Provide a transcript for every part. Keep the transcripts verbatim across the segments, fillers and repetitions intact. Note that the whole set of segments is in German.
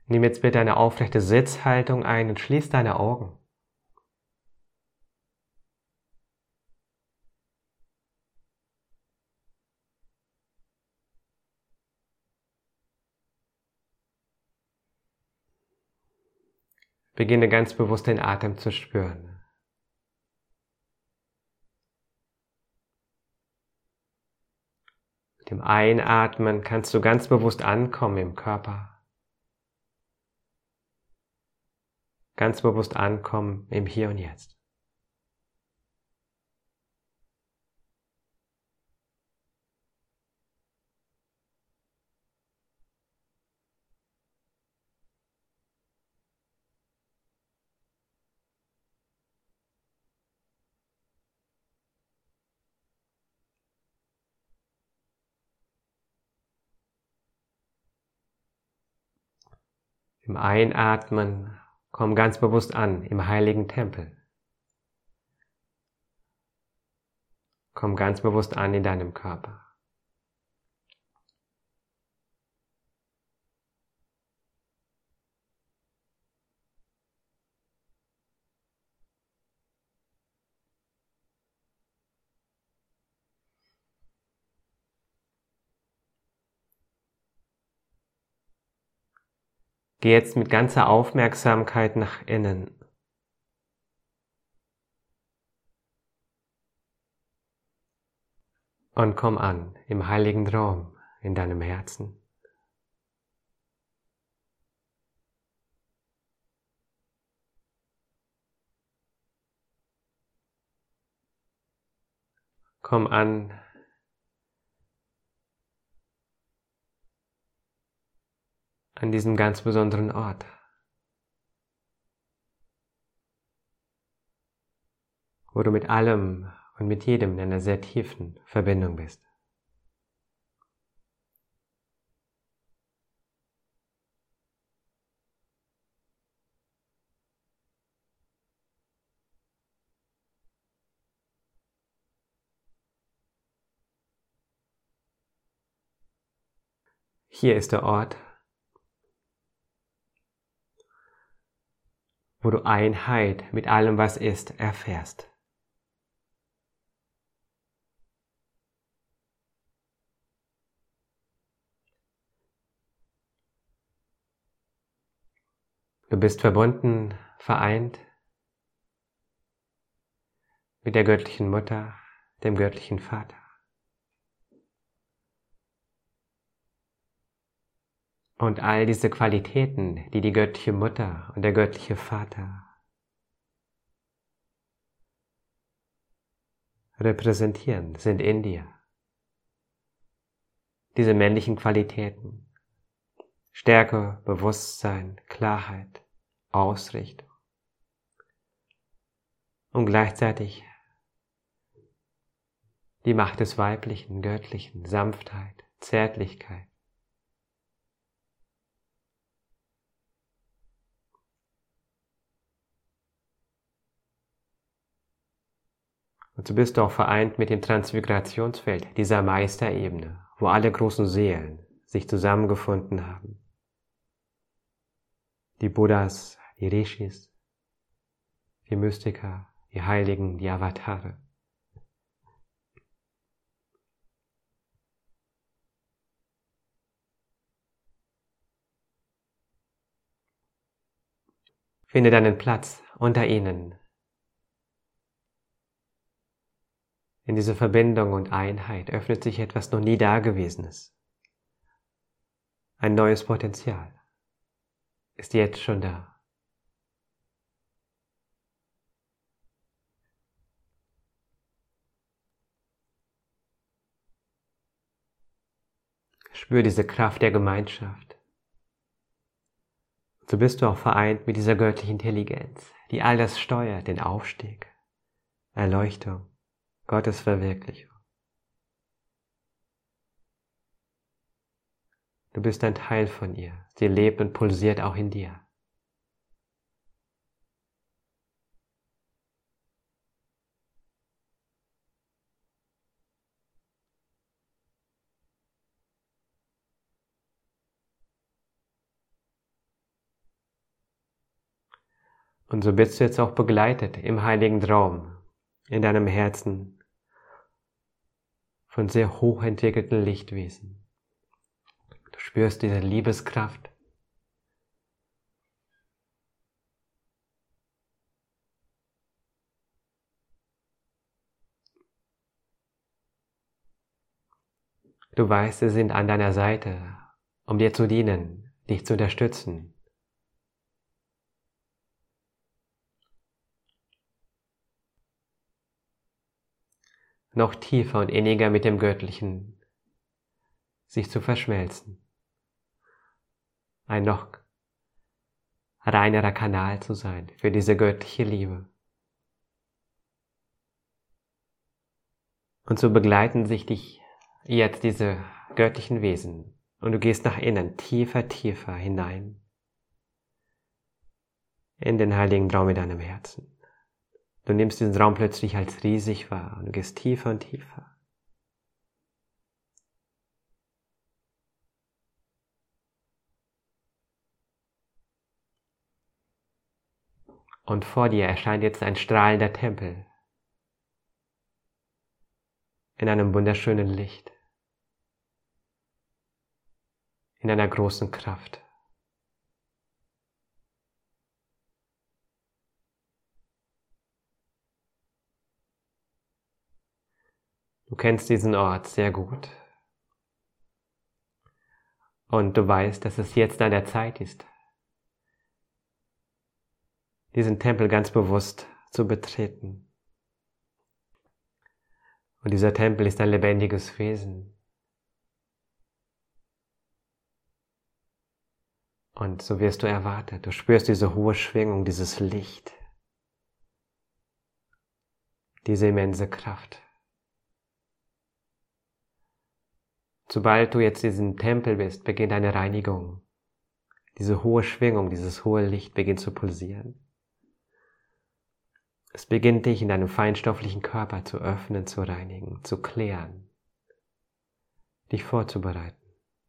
Nimm jetzt bitte eine aufrechte Sitzhaltung ein und schließ deine Augen. Beginne ganz bewusst den Atem zu spüren. Mit dem Einatmen kannst du ganz bewusst ankommen im Körper. Ganz bewusst ankommen im Hier und Jetzt. Im Einatmen komm ganz bewusst an im heiligen Tempel. Komm ganz bewusst an in deinem Körper. Geh jetzt mit ganzer Aufmerksamkeit nach innen. Und komm an im heiligen Raum in deinem Herzen. Komm an an diesem ganz besonderen Ort. Wo du mit allem und mit jedem in einer sehr tiefen Verbindung bist. Hier ist der Ort, wo du Einheit mit allem, was ist, erfährst. Du bist verbunden, vereint mit der göttlichen Mutter, dem göttlichen Vater. Und all diese Qualitäten, die die göttliche Mutter und der göttliche Vater repräsentieren, sind in dir. Diese männlichen Qualitäten: Stärke, Bewusstsein, Klarheit, Ausrichtung und gleichzeitig die Macht des Weiblichen, Göttlichen, Sanftheit, Zärtlichkeit. Und so bist du auch vereint mit dem Transmigrationsfeld dieser Meisterebene, wo alle großen Seelen sich zusammengefunden haben. Die Buddhas, die Rishis, die Mystiker, die Heiligen, die Avatare. Finde deinen Platz unter ihnen. In dieser Verbindung und Einheit öffnet sich etwas noch nie Dagewesenes. Ein neues Potenzial ist jetzt schon da. Spür diese Kraft der Gemeinschaft. So bist du auch vereint mit dieser göttlichen Intelligenz, die all das steuert, den Aufstieg, Erleuchtung, Gottes Verwirklichung. Du bist ein Teil von ihr. Sie lebt und pulsiert auch in dir. Und so bist du jetzt auch begleitet im heiligen Traum, in deinem Herzen, von sehr hochentwickelten Lichtwesen. Du spürst diese Liebeskraft. Du weißt, sie sind an deiner Seite, um dir zu dienen, dich zu unterstützen. Noch tiefer und inniger mit dem Göttlichen sich zu verschmelzen. Ein noch reinerer Kanal zu sein für diese göttliche Liebe. Und so begleiten sich dich jetzt diese göttlichen Wesen und du gehst nach innen, tiefer, tiefer hinein in den heiligen Traum in deinem Herzen. Du nimmst diesen Raum plötzlich als riesig wahr und du gehst tiefer und tiefer. Und vor dir erscheint jetzt ein strahlender Tempel in einem wunderschönen Licht, in einer großen Kraft. Du kennst diesen Ort sehr gut und du weißt, dass es jetzt an der Zeit ist, diesen Tempel ganz bewusst zu betreten. Und dieser Tempel ist ein lebendiges Wesen. Und so wirst du erwartet. Du spürst diese hohe Schwingung, dieses Licht, diese immense Kraft. Sobald du jetzt in diesem Tempel bist, beginnt eine Reinigung. Diese hohe Schwingung, dieses hohe Licht beginnt zu pulsieren. Es beginnt dich in deinem feinstofflichen Körper zu öffnen, zu reinigen, zu klären, dich vorzubereiten.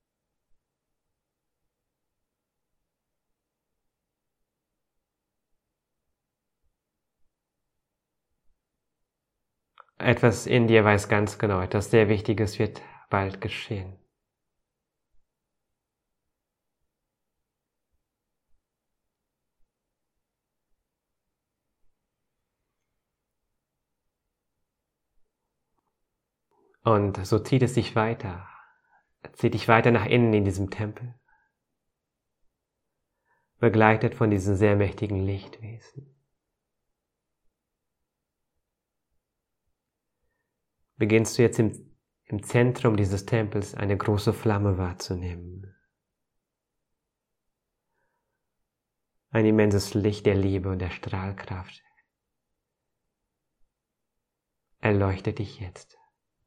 Etwas in dir weiß ganz genau, etwas sehr Wichtiges wird bald geschehen. Und so zieht es dich weiter, zieht dich weiter nach innen in diesem Tempel, begleitet von diesen sehr mächtigen Lichtwesen. Beginnst du jetzt im, im Zentrum dieses Tempels eine große Flamme wahrzunehmen. Ein immenses Licht der Liebe und der Strahlkraft erleuchtet dich jetzt.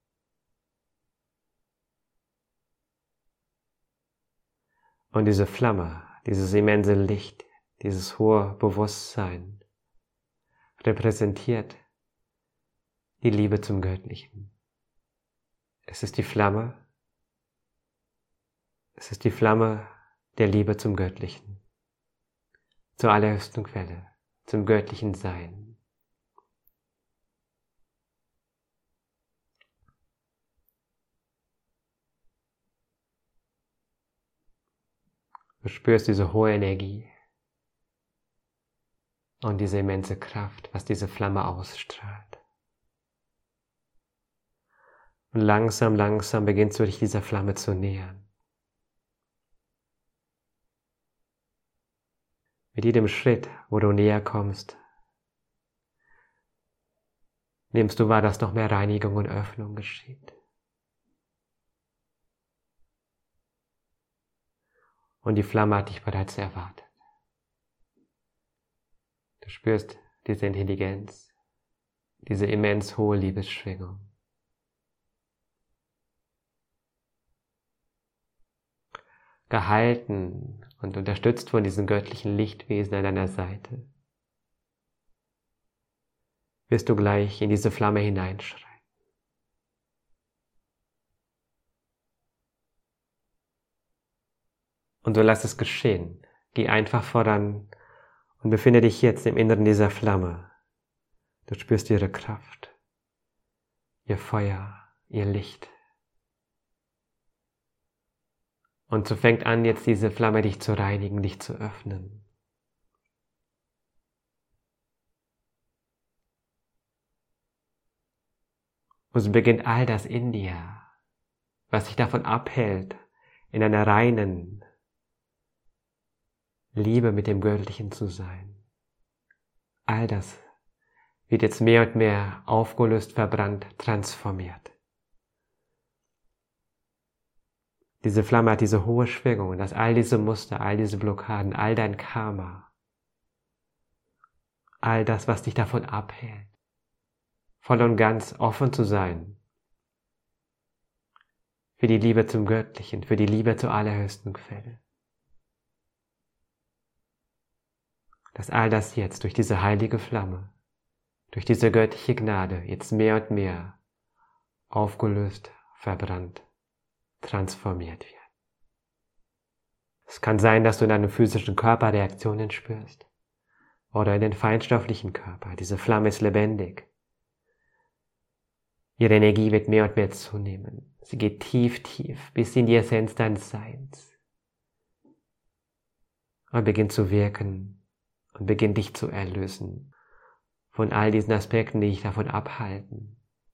Und diese Flamme, dieses immense Licht, dieses hohe Bewusstsein repräsentiert die Liebe zum Göttlichen. Es ist die Flamme, es ist die Flamme der Liebe zum Göttlichen, zur allerhöchsten Quelle, zum göttlichen Sein. Du spürst diese hohe Energie und diese immense Kraft, was diese Flamme ausstrahlt. Und langsam, langsam beginnst du dich dieser Flamme zu nähern. Mit jedem Schritt, wo du näher kommst, nimmst du wahr, dass noch mehr Reinigung und Öffnung geschieht. Und die Flamme hat dich bereits erwartet. Du spürst diese Intelligenz, diese immens hohe Liebesschwingung. Gehalten und unterstützt von diesen göttlichen Lichtwesen an deiner Seite, wirst du gleich in diese Flamme hineinschreiten. Und so lass es geschehen. Geh einfach voran Und befinde dich jetzt im Inneren dieser Flamme. Du spürst ihre Kraft, ihr Feuer, ihr Licht. Und so fängt an, jetzt diese Flamme dich zu reinigen, dich zu öffnen. Und so beginnt all das in dir, was dich davon abhält, in einer reinen Liebe mit dem Göttlichen zu sein. All das wird jetzt mehr und mehr aufgelöst, verbrannt, transformiert. Diese Flamme hat diese hohe Schwingung, dass all diese Muster, all diese Blockaden, all dein Karma, all das, was dich davon abhält, voll und ganz offen zu sein für die Liebe zum Göttlichen, für die Liebe zur allerhöchsten Quelle. Dass all das jetzt durch diese heilige Flamme, durch diese göttliche Gnade jetzt mehr und mehr aufgelöst, verbrannt, transformiert wird. Es kann sein, dass du in deinem physischen Körper Reaktionen spürst oder in den feinstofflichen Körper. Diese Flamme ist lebendig. Ihre Energie wird mehr und mehr zunehmen. Sie geht tief, tief bis in die Essenz deines Seins und beginnt zu wirken und beginnt dich zu erlösen von all diesen Aspekten, die dich davon abhalten,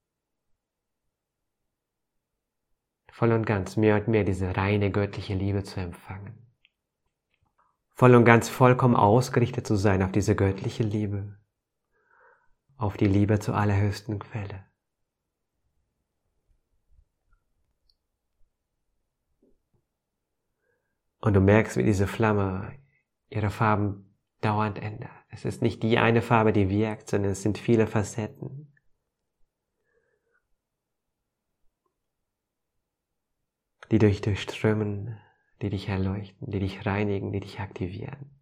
voll und ganz mehr und mehr diese reine göttliche Liebe zu empfangen. Voll und ganz vollkommen ausgerichtet zu sein auf diese göttliche Liebe, auf die Liebe zur allerhöchsten Quelle. Und du merkst, wie diese Flamme ihre Farben dauernd ändert. Es ist nicht die eine Farbe, die wirkt, sondern es sind viele Facetten. Die dich durchströmen, die dich erleuchten, die dich reinigen, die dich aktivieren.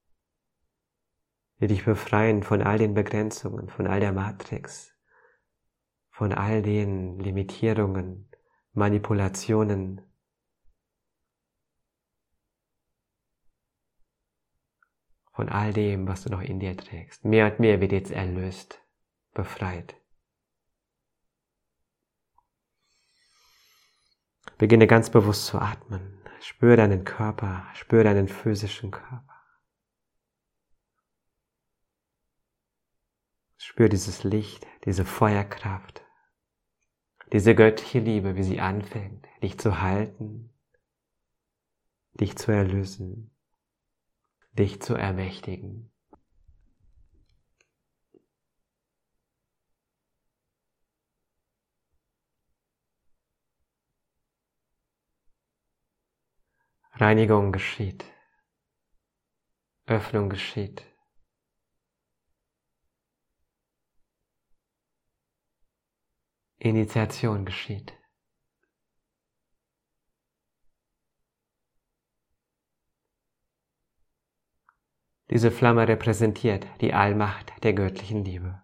Die dich befreien von all den Begrenzungen, von all der Matrix, von all den Limitierungen, Manipulationen, von all dem, was du noch in dir trägst. Mehr und mehr wird jetzt erlöst, befreit. Beginne ganz bewusst zu atmen. Spür deinen Körper, spür deinen physischen Körper. Spür dieses Licht, diese Feuerkraft, diese göttliche Liebe, wie sie anfängt, dich zu halten, dich zu erlösen, dich zu ermächtigen. Reinigung geschieht, Öffnung geschieht. Initiation geschieht. Diese Flamme repräsentiert die Allmacht der göttlichen Liebe.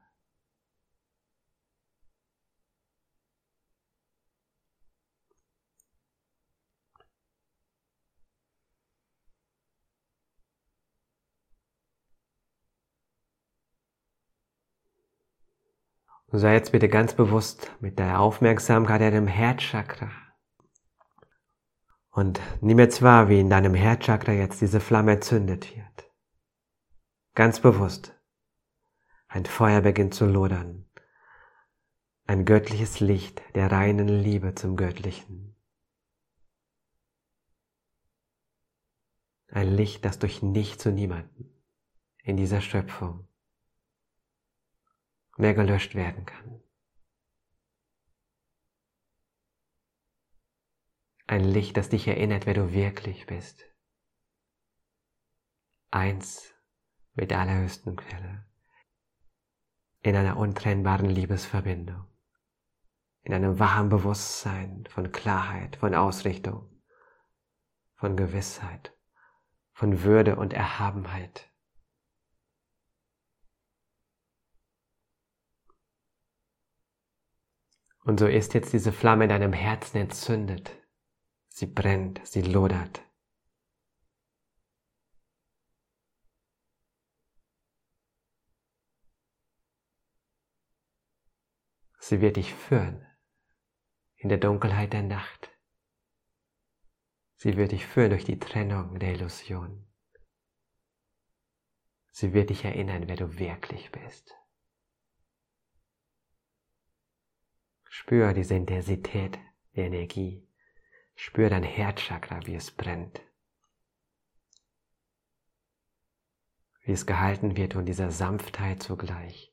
Und sei jetzt bitte ganz bewusst mit der Aufmerksamkeit in deinem Herzchakra. Und nimm jetzt wahr, wie in deinem Herzchakra jetzt diese Flamme entzündet wird. Ganz bewusst. Ein Feuer beginnt zu lodern. Ein göttliches Licht der reinen Liebe zum Göttlichen. Ein Licht, das durch nichts und niemanden in dieser Schöpfung mehr gelöscht werden kann. Ein Licht, das dich erinnert, wer du wirklich bist. Eins mit der allerhöchsten Quelle. In einer untrennbaren Liebesverbindung. In einem wahren Bewusstsein von Klarheit, von Ausrichtung, von Gewissheit, von Würde und Erhabenheit. Und so ist jetzt diese Flamme in deinem Herzen entzündet. Sie brennt, sie lodert. Sie wird dich führen in der Dunkelheit der Nacht. Sie wird dich führen durch die Trennung der Illusion. Sie wird dich erinnern, wer du wirklich bist. Spür diese Intensität der Energie. Spür dein Herzchakra, wie es brennt. Wie es gehalten wird von dieser Sanftheit zugleich.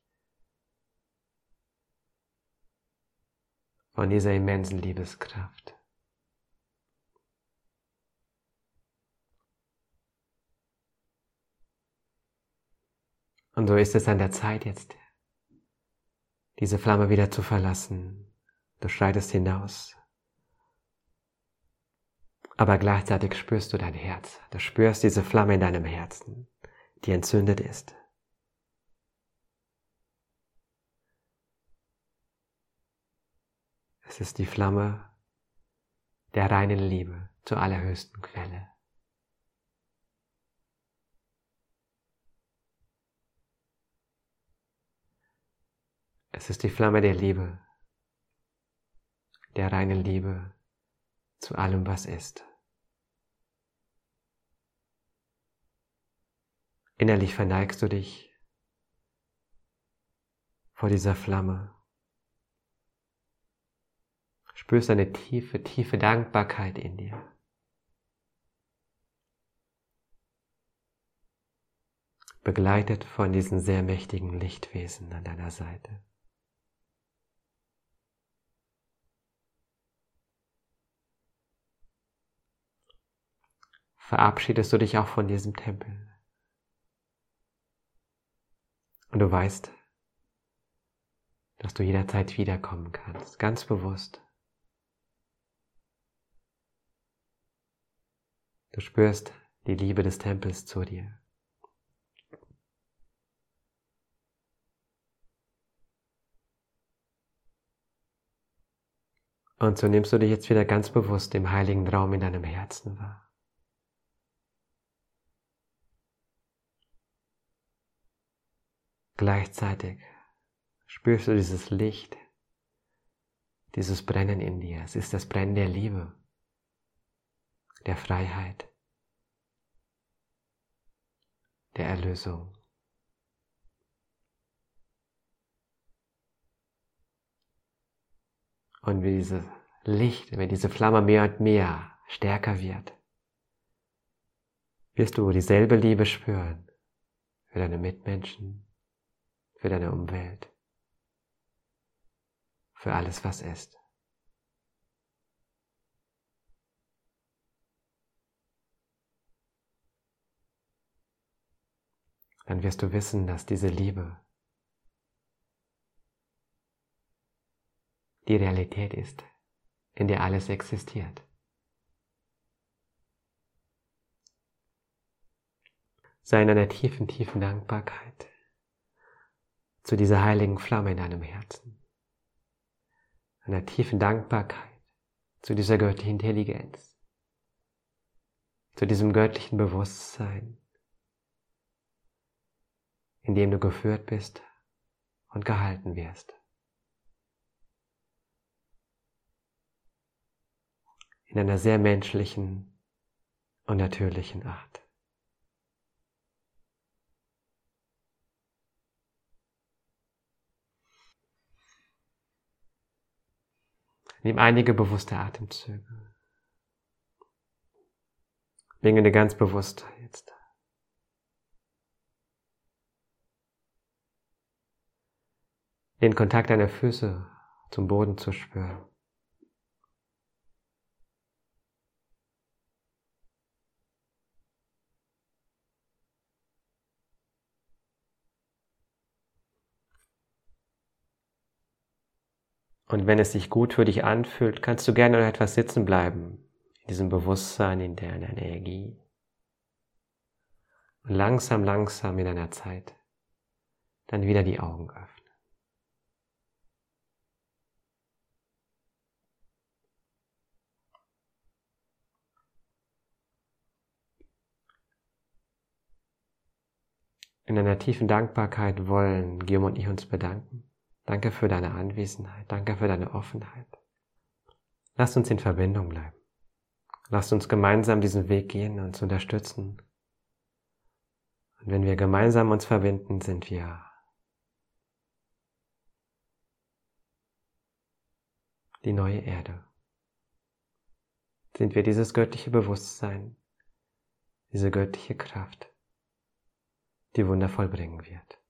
Von dieser immensen Liebeskraft. Und so ist es an der Zeit jetzt, diese Flamme wieder zu verlassen. Du schreitest hinaus. Aber gleichzeitig spürst du dein Herz. Du spürst diese Flamme in deinem Herzen, die entzündet ist. Es ist die Flamme der reinen Liebe zur allerhöchsten Quelle. Es ist die Flamme der Liebe, der reinen Liebe zu allem, was ist. Innerlich verneigst du dich vor dieser Flamme. Spürst eine tiefe, tiefe Dankbarkeit in dir. Begleitet von diesen sehr mächtigen Lichtwesen an deiner Seite. Verabschiedest du dich auch von diesem Tempel. Und du weißt, dass du jederzeit wiederkommen kannst, ganz bewusst. Du spürst die Liebe des Tempels zu dir. Und so nimmst du dich jetzt wieder ganz bewusst im heiligen Raum in deinem Herzen wahr. Gleichzeitig spürst du dieses Licht, dieses Brennen in dir. Es ist das Brennen der Liebe, der Freiheit, der Erlösung. Und wie dieses Licht, wenn diese Flamme mehr und mehr stärker wird, wirst du dieselbe Liebe spüren für deine Mitmenschen, für deine Umwelt, für alles, was ist. Dann wirst du wissen, dass diese Liebe die Realität ist, in der alles existiert. Sei in einer tiefen, tiefen Dankbarkeit zu dieser heiligen Flamme in deinem Herzen. Einer tiefen Dankbarkeit zu dieser göttlichen Intelligenz, zu diesem göttlichen Bewusstsein, in dem du geführt bist und gehalten wirst. In einer sehr menschlichen und natürlichen Art. Nimm einige bewusste Atemzüge. Bringe dir ganz bewusst jetzt den Kontakt deiner Füße zum Boden zu spüren. Und wenn es sich gut für dich anfühlt, kannst du gerne noch etwas sitzen bleiben, in diesem Bewusstsein, in der Energie. Und langsam, langsam in deiner Zeit dann wieder die Augen öffnen. In einer tiefen Dankbarkeit wollen Guillaume und ich uns bedanken Danke für deine Anwesenheit. Danke für deine Offenheit. Lasst uns in Verbindung bleiben. Lasst uns gemeinsam diesen Weg gehen und uns unterstützen. Und wenn wir gemeinsam uns verbinden, sind wir die neue Erde. Sind wir dieses göttliche Bewusstsein, diese göttliche Kraft, die Wunder vollbringen wird.